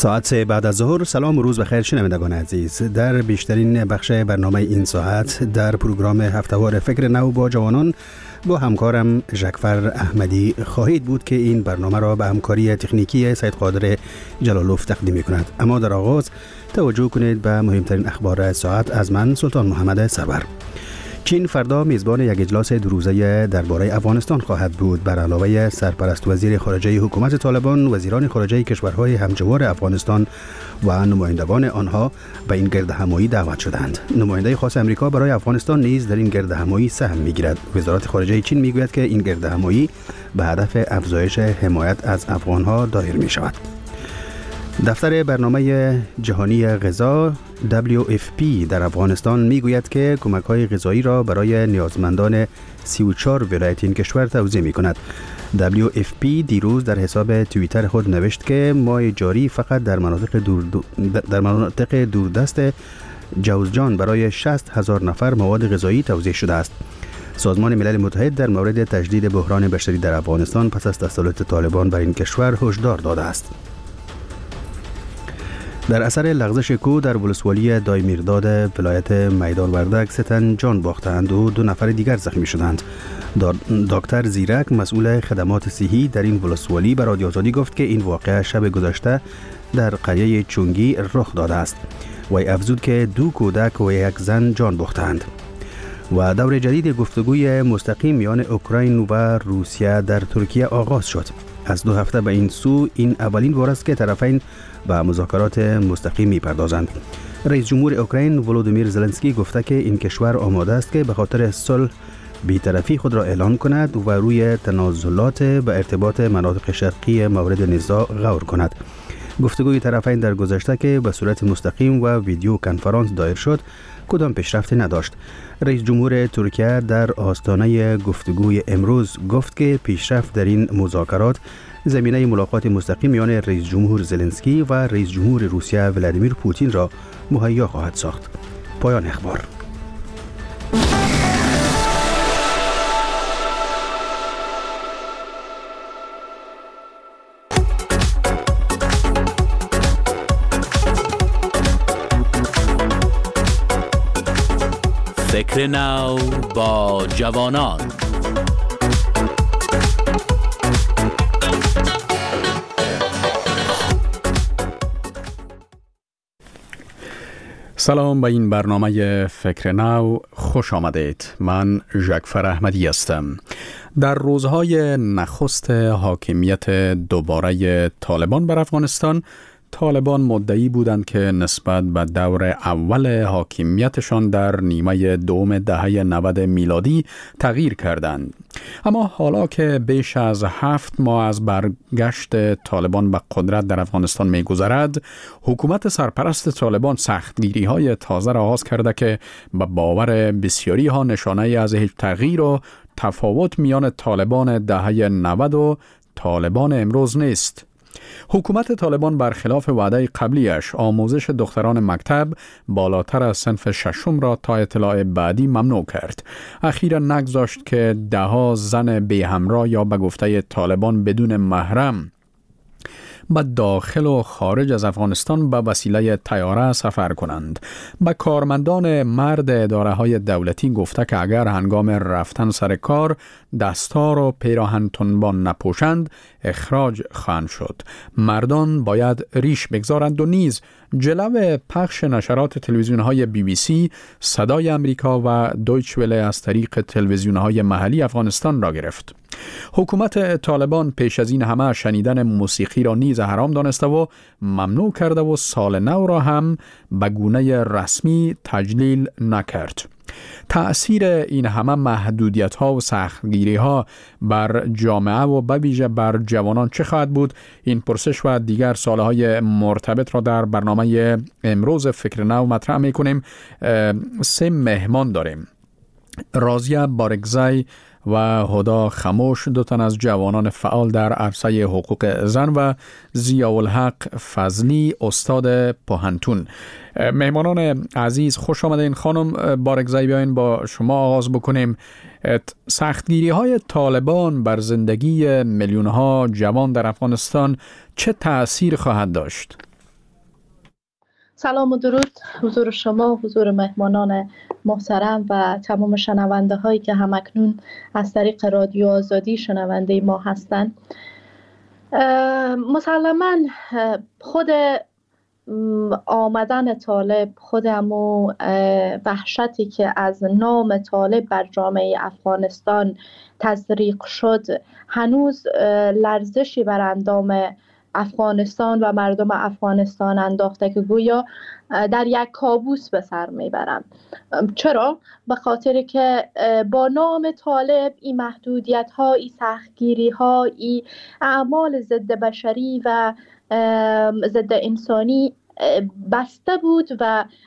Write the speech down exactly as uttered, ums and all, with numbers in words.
ساعت سه بعد از ظهر. سلام و روز بخیر شنوندگان عزیز. در بیشترین بخش برنامه این ساعت در پروگرام هفتهوار فکر نو با جوانان با همکارم ژکفر احمدی خواهید بود که این برنامه را به همکاری تکنیکی سید قادر جلالوف تقدیم می‌کند. اما در آغاز توجه کنید به مهمترین اخبار ساعت از من سلطان محمد سرور. چین فردا میزبان یک اجلاس دو روزه درباره افغانستان خواهد بود. بر علاوه سرپرست وزیر خارجه حکومت طالبان، وزیران خارجه کشورهای همجوار افغانستان و نمایندگان آنها به این گردهمایی دعوت شدند. نماینده خاص امریکا برای افغانستان نیز در این گردهمایی سهم میگیرد. وزارت خارجه چین میگوید که این گردهمایی به هدف افزایش حمایت از افغانها دایر می شود. دفتر برنامه جهانی غذا دبلیو اف پی در افغانستان میگوید که کمک‌های غذایی را برای نیازمندان سی و چهار ولایت این کشور توزیع می‌کند. دبلیو اف پی دیروز در حساب توییتر خود نوشت که ماه جاری فقط در مناطق دور در مناطق دوردست جوزجان برای شصت هزار نفر مواد غذایی توزیع شده است. سازمان ملل متحد در مورد تجدید بحران بشری در افغانستان پس از تسلط طالبان بر این کشور هشدار داده است. در اثر لغزش کوه در ولسوالی دایمیرداد ولایت میدان وردک سه تن جان باختند و دو نفر دیگر زخمی شدند. دکتر زیرک مسئول خدمات صحی در این ولسوالی به رادیو آزادی گفت که این واقعه شب گذشته در قریه چونگی رخ داده است. وی افزود که دو کودک و یک زن جان باختند. و دور جدید گفتگوی مستقیم میان اوکراین و روسیه در ترکیه آغاز شد. از دو هفته به این سو این اولین بار است که طرفین به مذاکرات مستقیم می‌پردازند. رئیس جمهور اوکراین ولودیمیر زلنسکی گفته که این کشور آماده است که به خاطر صلح بی‌طرفی خود را اعلان کند و روی تنازلات به ارتباط مناطق شرقی مورد نزاع غور کند. گفتگوی طرفین در گذشته که به صورت مستقیم و ویدیو کنفرانس دایر شد کدام پیشرفتی نداشت. رئیس جمهور ترکیه در آستانه گفتگوی امروز گفت که پیشرفت در این مذاکرات زمینه ملاقات مستقیم میان رئیس جمهور زلنسکی و رئیس جمهور روسیه ولادیمیر پوتین را مهیا خواهد ساخت. پایان اخبار. فکر نو با جوانان. سلام به این برنامه فکر نو خوش آمدید. من ژکفر احمدی هستم. در روزهای نخست حاکمیت دوباره طالبان بر افغانستان، طالبان مدعی بودند که نسبت به دور اول حاکمیتشان در نیمه دوم دهه نود میلادی تغییر کردند. اما حالا که بیش از هفت ماه از برگشت طالبان به قدرت در افغانستان می گذرد، حکومت سرپرست طالبان سختگیری های تازه را آغاز کرده که به باور بسیاری ها نشانه از هیچ تغییر و تفاوت میان طالبان دهه نود و طالبان امروز نیست. حکومت طالبان برخلاف وعده قبلیش آموزش دختران مکتب بالاتر از صنف ششم را تا اطلاع بعدی ممنوع کرد. اخیراً نگذاشت که ده‌ها زن بی همراه یا به گفته طالبان بدون محرم به داخل و خارج از افغانستان به وسیله طیاره سفر کنند. به کارمندان مرد اداره های دولتی گفته که اگر هنگام رفتن سر کار دستار و پیراهن تنبان نپوشند اخراج خواهند شد. مردان باید ریش بگذارند و نیز جلو پخش نشرات تلویزیون های بی بی سی، صدای امریکا و دویچ وله از طریق تلویزیون های محلی افغانستان را گرفت. حکومت طالبان پیش از این همه شنیدن موسیقی را نیز حرام دانسته و ممنوع کرده و سال نو را هم به گونه رسمی تجلیل نکرد. تأثیر این همه محدودیت ها و سختگیری ها بر جامعه و به ویژه بر جوانان چه خواهد بود؟ این پرسش و دیگر سوالهای مرتبط را در برنامه امروز فکر نو مطرح می کنیم. سه مهمان داریم. رازیه بارگزای و هدا خموش، دو تن از جوانان فعال در عرصه حقوق زن، و ضیاءالحق فضلی، استاد پوهنتون. مهمانان عزیز خوش آمدین. خانم بارگزای، بیاین با شما آغاز بکنیم. سختگیری های طالبان بر زندگی میلیون ها جوان در افغانستان چه تأثیر خواهد داشت؟ سلام و درود حضور شما، حضور مهمانان محترم و تمام شنونده هایی که همکنون از طریق رادیو آزادی شنونده ما هستند. مسلماً خود آمدن طالب، خود همو وحشتی که از نام طالب بر جامعه افغانستان تزریق شد هنوز لرزشی بر اندام افغانستان و مردم افغانستان انداخته که گویا در یک کابوس به سر میبرند. چرا؟ به خاطر که با نام طالب این محدودیت ها، این سختگیری ها، این اعمال ضد بشری و ضد انسانی بسته بود و